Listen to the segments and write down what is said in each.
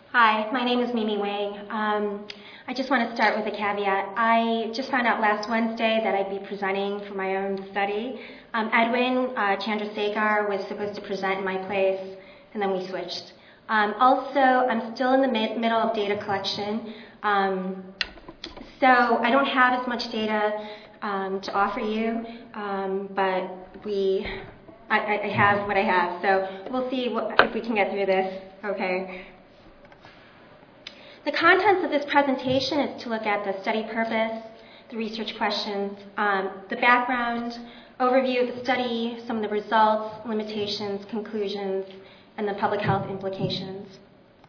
Hi, my name is Mimi Wang. I just want to start with a caveat. I just found out last Wednesday that I'd be presenting for my own study. Edwin Chandrasekhar was supposed to present in my place, and then we switched. Also, I'm still in the middle of data collection, so I don't have as much data to offer you, but I have what I have. So we'll see if we can get through this. Okay. The contents of this presentation is to look at the study purpose, the research questions, the background, overview of the study, some of the results, limitations, conclusions, and the public health implications.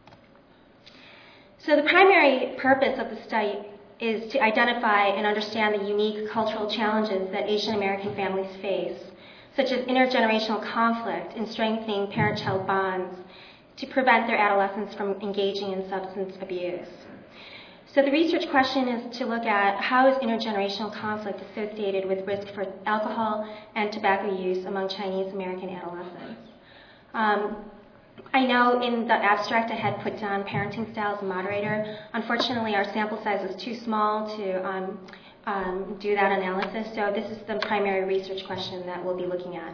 So the primary purpose of the study is to identify and understand the unique cultural challenges that Asian American families face, such as intergenerational conflict in strengthening parent-child bonds, to prevent their adolescents from engaging in substance abuse. So the research question is to look at how is intergenerational conflict associated with risk for alcohol and tobacco use among Chinese American adolescents. I know in the abstract I had put down parenting styles and moderator. Unfortunately, our sample size was too small to do that analysis, so this is the primary research question that we'll be looking at.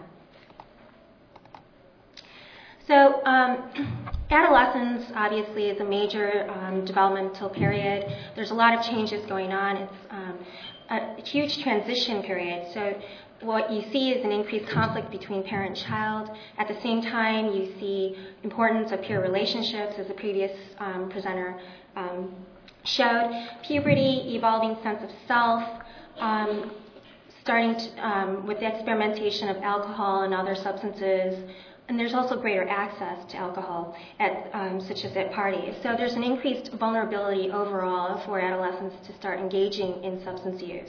So adolescence obviously is a major developmental period. There's a lot of changes going on. It's a huge transition period. So what you see is an increased conflict between parent and child. At the same time, you see importance of peer relationships, as the previous presenter showed. Puberty, evolving sense of self, starting with the experimentation of alcohol and other substances. And there's also greater access to alcohol, such as at parties. So there's an increased vulnerability overall for adolescents to start engaging in substance use.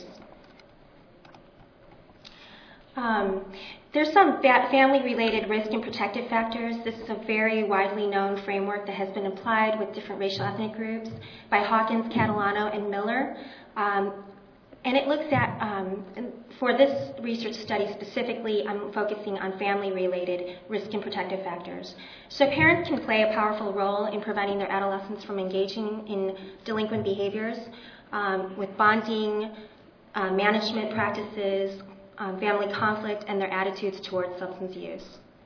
There's some family-related risk and protective factors. This is a very widely known framework that has been applied with different racial ethnic groups by Hawkins, Catalano, and Miller. And it looks at, for this research study specifically, I'm focusing on family-related risk and protective factors. So parents can play a powerful role in preventing their adolescents from engaging in delinquent behaviors with bonding, management practices, family conflict, and their attitudes towards substance use.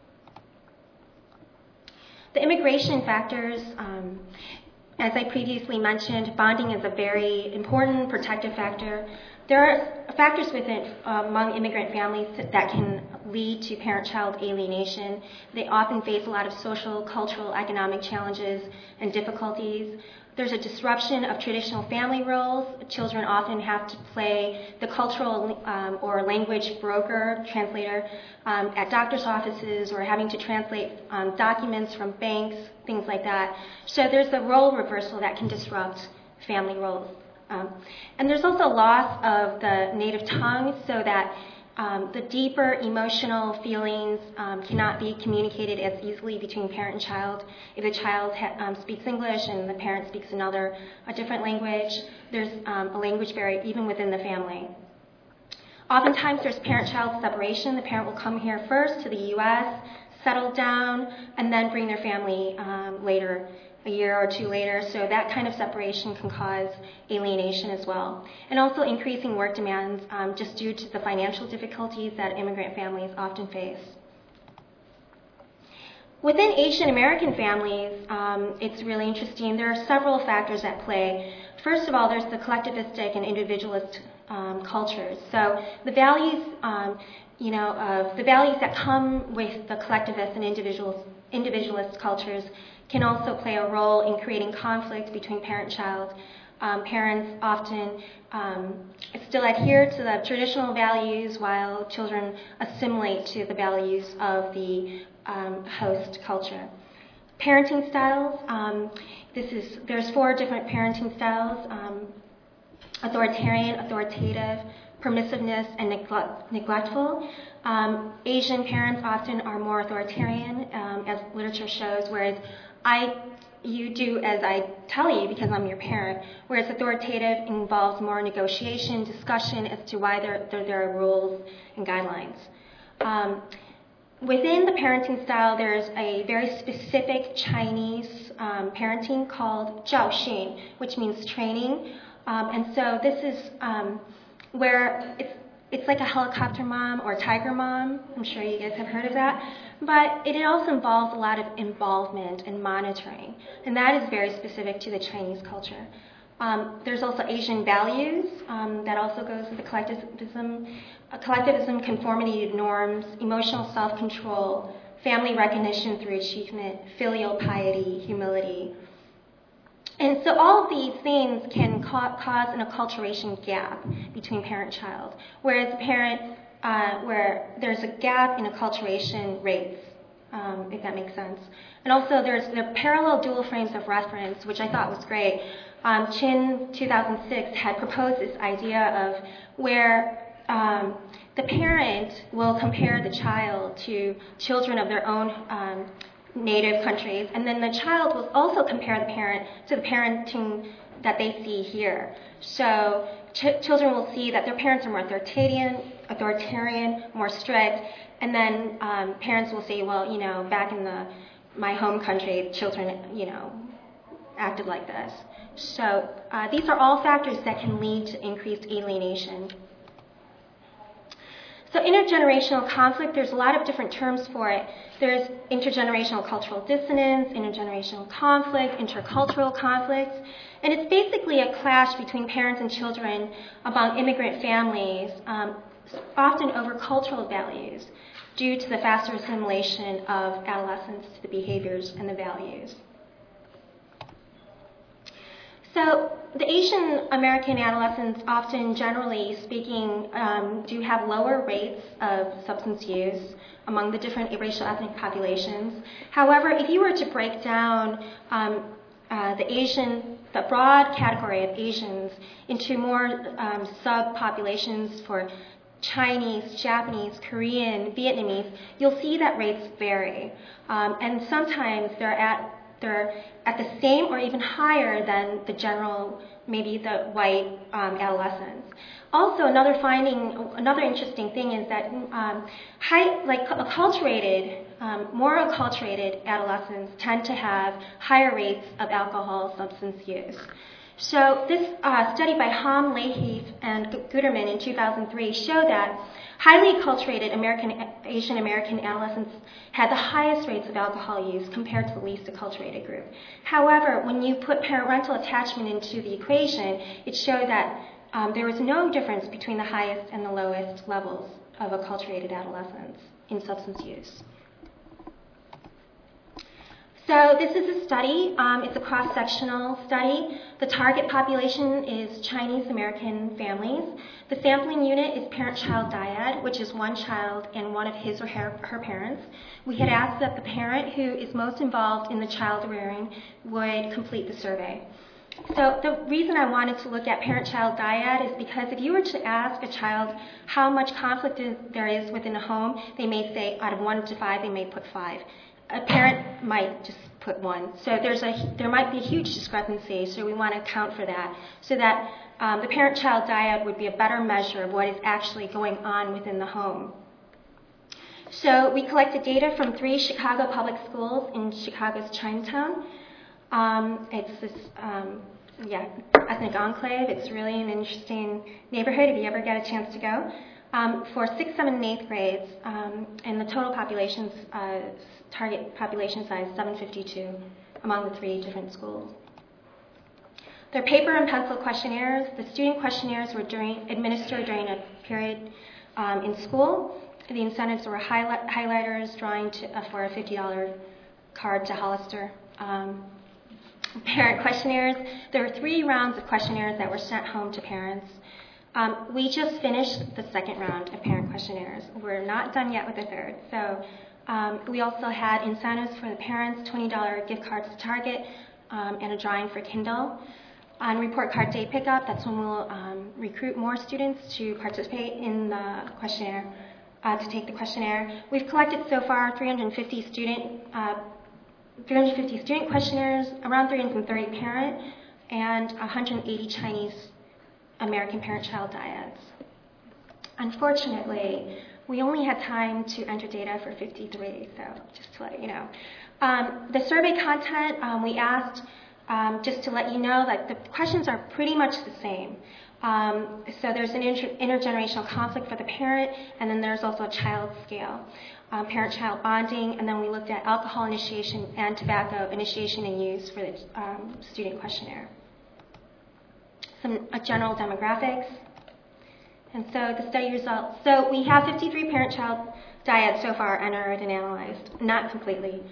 The immigration factors, as I previously mentioned, bonding is a very important protective factor. There are factors within among immigrant families that can lead to parent-child alienation. They often face a lot of social, cultural, economic challenges and difficulties. There's a disruption of traditional family roles. Children often have to play the cultural or language broker, translator, at doctor's offices, or having to translate documents from banks, things like that. So there's a role reversal that can disrupt family roles. And there's also loss of the native tongue, so that the deeper emotional feelings cannot be communicated as easily between parent and child. If the child speaks English and the parent speaks a different language, there's a language barrier even within the family. Oftentimes there's parent-child separation. The parent will come here first to the U.S., settle down, and then bring their family later, a year or two later. So that kind of separation can cause alienation as well. And also increasing work demands just due to the financial difficulties that immigrant families often face. Within Asian American families, it's really interesting. There are several factors at play. First of all, there's the collectivistic and individualist cultures. So the values, the values that come with the collectivist and individualist cultures can also play a role in creating conflict between parent and child. Parents often still adhere to the traditional values while children assimilate to the values of the host culture. Parenting styles, there's 4 different parenting styles: authoritarian, authoritative, permissiveness, and neglectful. Asian parents often are more authoritarian, as literature shows, whereas you do as I tell you because I'm your parent, whereas authoritative involves more negotiation, discussion as to why there are rules and guidelines. Within the parenting style, there's a very specific Chinese parenting called 教训, which means training. And so this is where it's like a helicopter mom or tiger mom. I'm sure you guys have heard of that. But it also involves a lot of involvement and monitoring. And that is very specific to the Chinese culture. There's also Asian values that also goes with the collectivism, conformity to norms, emotional self-control, family recognition through achievement, filial piety, humility. And so all of these things can cause an acculturation gap between parent and child, whereas where there's a gap in acculturation rates, if that makes sense. And also there's the parallel dual frames of reference, which I thought was great. Chin, 2006, had proposed this idea of where the parent will compare the child to children of their own native countries, and then the child will also compare the parent to the parenting that they see here. So children will see that their parents are more authoritarian, more strict, and then parents will say, well, back in my home country, children, acted like this. So these are all factors that can lead to increased alienation. So intergenerational conflict, there's a lot of different terms for it. There's intergenerational cultural dissonance, intergenerational conflict, intercultural conflict. And it's basically a clash between parents and children among immigrant families, often over cultural values, due to the faster assimilation of adolescents to the behaviors and the values. So the Asian American adolescents, often generally speaking, do have lower rates of substance use among the different racial ethnic populations. However, if you were to break down the broad category of Asians into more subpopulations for Chinese, Japanese, Korean, Vietnamese, you'll see that rates vary. And sometimes they're at the same or even higher than the general, maybe the white adolescents. Also, another interesting thing is that more acculturated adolescents tend to have higher rates of alcohol substance use. So this study by Hom, Leahy, and Guterman in 2003 showed that highly acculturated Asian American adolescents had the highest rates of alcohol use compared to the least acculturated group. However, when you put parental attachment into the equation, it showed that there was no difference between the highest and the lowest levels of acculturated adolescents in substance use. So this is a study. It's a cross-sectional study. The target population is Chinese American families. The sampling unit is parent-child dyad, which is one child and one of his or her parents. We had asked that the parent who is most involved in the child rearing would complete the survey. So the reason I wanted to look at parent-child dyad is because if you were to ask a child how much conflict there is within a home, they may say out of 1 to 5, they may put 5. A parent might just put 1. So there might be a huge discrepancy, so we want to account for that, so that the parent-child dyad would be a better measure of what is actually going on within the home. So we collected data from 3 Chicago public schools in Chicago's Chinatown. It's this ethnic enclave. It's really an interesting neighborhood if you ever get a chance to go. For 6th, 7th, and 8th grades, and the total population's target population size 752 among the 3 different schools. They're paper and pencil questionnaires. The student questionnaires were administered during a period in school. The incentives were highlighters, drawing for a $50 card to Hollister. Parent questionnaires. There were 3 rounds of questionnaires that were sent home to parents. We just finished the 2nd round of parent questionnaires. We're not done yet with the 3rd. So we also had incentives for the parents, $20 gift cards to Target, and a drawing for Kindle. On report card day pickup, that's when we'll recruit more students to participate in the questionnaire, to take the questionnaire. We've collected so far 350 student questionnaires, around 330 parent, and 180 Chinese American parent-child dyads. Unfortunately, we only had time to enter data for 53, so just to let you know. The survey content, we asked, just to let you know, that the questions are pretty much the same. So there's an intergenerational conflict for the parent, and then there's also a child scale, parent-child bonding, and then we looked at alcohol initiation and tobacco initiation and use for the student questionnaire. Some general demographics. And so the study results. So we have 53 parent-child dyads so far entered and analyzed, not completely.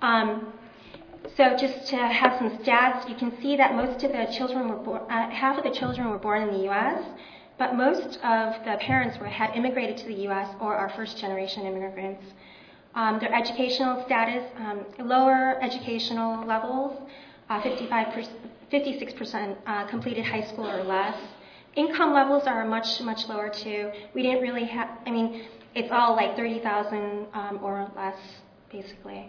So just to have some stats, you can see that most of the children were born, half of the children were born in the U.S., but most of the parents had immigrated to the U.S. or are first-generation immigrants. Their educational status, lower educational levels, 56% completed high school or less. Income levels are much, much lower too. We didn't really have, I mean, it's all like 30,000 or less, basically.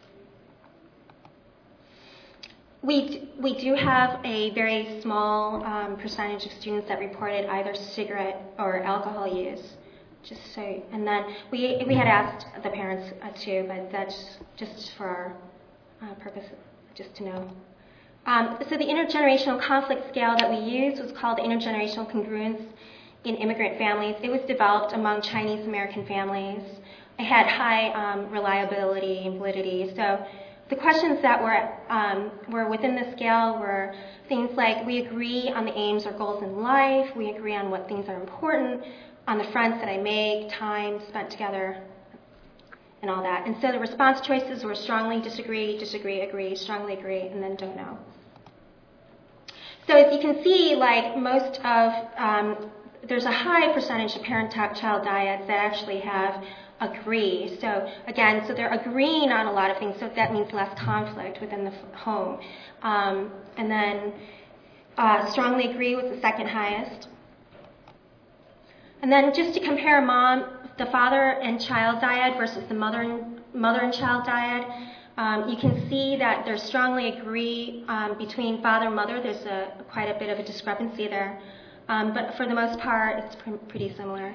We do have a very small percentage of students that reported either cigarette or alcohol use. Just so, and then we had asked the parents too, but that's just for our purpose, just to know. So the intergenerational conflict scale that we used was called intergenerational congruence in immigrant families. It was developed among Chinese American families. It had high reliability and validity. So the questions that were within the scale were things like, we agree on the aims or goals in life, we agree on what things are important, on the friends that I make, time spent together, and all that. And so the response choices were strongly disagree, disagree, agree, strongly agree, and then don't know. So as you can see, like most of, there's a high percentage of parent-child dyads that actually have agree. So again, so they're agreeing on a lot of things, so that means less conflict within the home. And then strongly agree was the second highest. And then just to compare the father and child dyad versus the mother and child dyad, you can see that there's strongly agree between father and mother. There's quite a bit of a discrepancy there. But for the most part, it's pretty similar.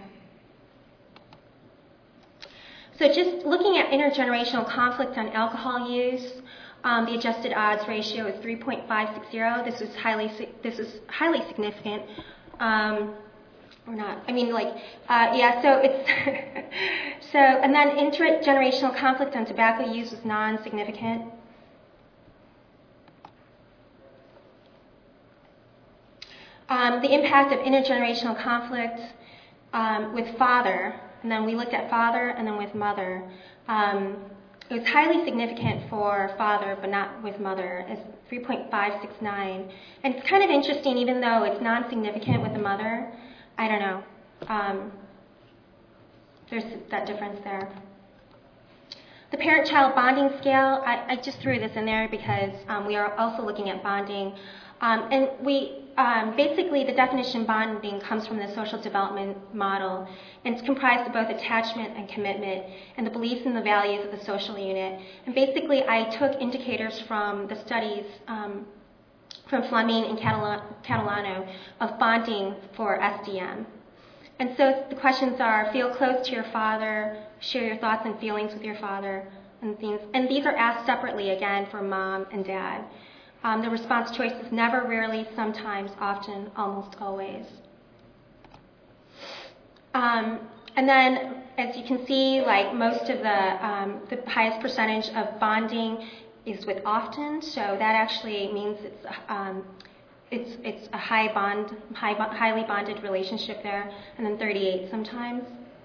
So just looking at intergenerational conflict on alcohol use, the adjusted odds ratio is 3.560. This is highly significant. Or not. I mean, like, yeah, so it's, so, and then intergenerational conflict on tobacco use was non-significant. The impact of intergenerational conflict with father, and then we looked at father and then with mother. It was highly significant for father, but not with mother. It's 3.569. And it's kind of interesting, even though it's non-significant with the mother, I don't know. There's that difference there. The parent-child bonding scale, I just threw this in there because we are also looking at bonding. And we basically, the definition bonding comes from the social development model, and it's comprised of both attachment and commitment, and the beliefs and the values of the social unit. And basically, I took indicators from the studies from Fleming and Catalano of bonding for SDM. And so the questions are, feel close to your father, share your thoughts and feelings with your father, and things. And these are asked separately, again, for mom and dad. The response choice is never, rarely, sometimes, often, almost always. And then, as you can see, like most of the highest percentage of bonding is with often, so that actually means it's a highly bonded relationship there, and then 38 sometimes.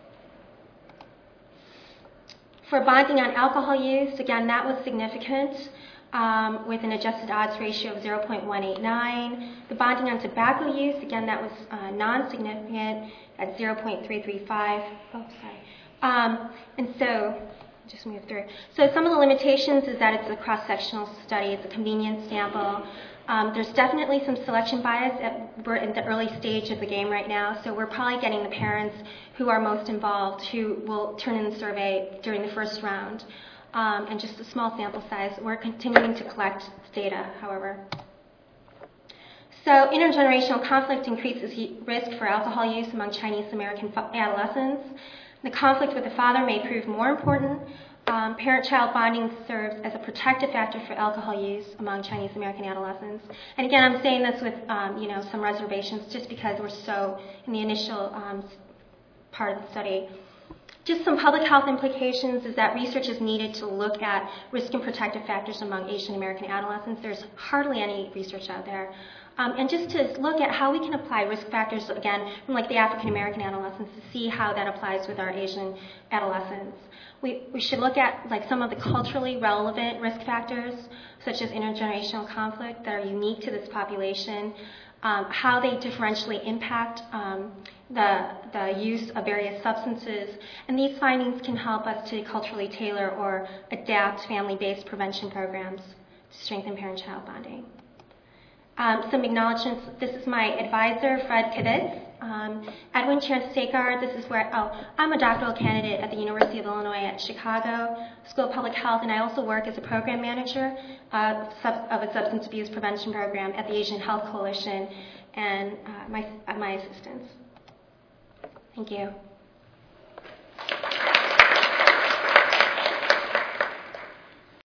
For bonding on alcohol use, again, that was significant. With an adjusted odds ratio of 0.189. The bonding on tobacco use, again, that was non-significant at 0.335. Oh, sorry. And so, just move through. So some of the limitations is that it's a cross-sectional study. It's a convenience sample. There's definitely some selection bias. We're in the early stage of the game right now, so we're probably getting the parents who are most involved who will turn in the survey during the first round. And just a small sample size. We're continuing to collect data, however. So intergenerational conflict increases risk for alcohol use among Chinese American adolescents. The conflict with the father may prove more important. Parent-child bonding serves as a protective factor for alcohol use among Chinese American adolescents. And again, I'm saying this with some reservations, just because we're so in the initial part of the study. Just some public health implications is that research is needed to look at risk and protective factors among Asian American adolescents. There's hardly any research out there. And just to look at how we can apply risk factors, again, from like the African American adolescents, to see how that applies with our Asian adolescents. We should look at like some of the culturally relevant risk factors, such as intergenerational conflict, that are unique to this population, how they differentially impact the use of various substances, and these findings can help us to culturally tailor or adapt family-based prevention programs to strengthen parent-child bonding. Some acknowledgements. This is my advisor, Fred Kivitz. Edwin Chansekar, this is where, I'm a doctoral candidate at the University of Illinois at Chicago School of Public Health, and I also work as a program manager of a substance abuse prevention program at the Asian Health Coalition, and my assistants. Thank you.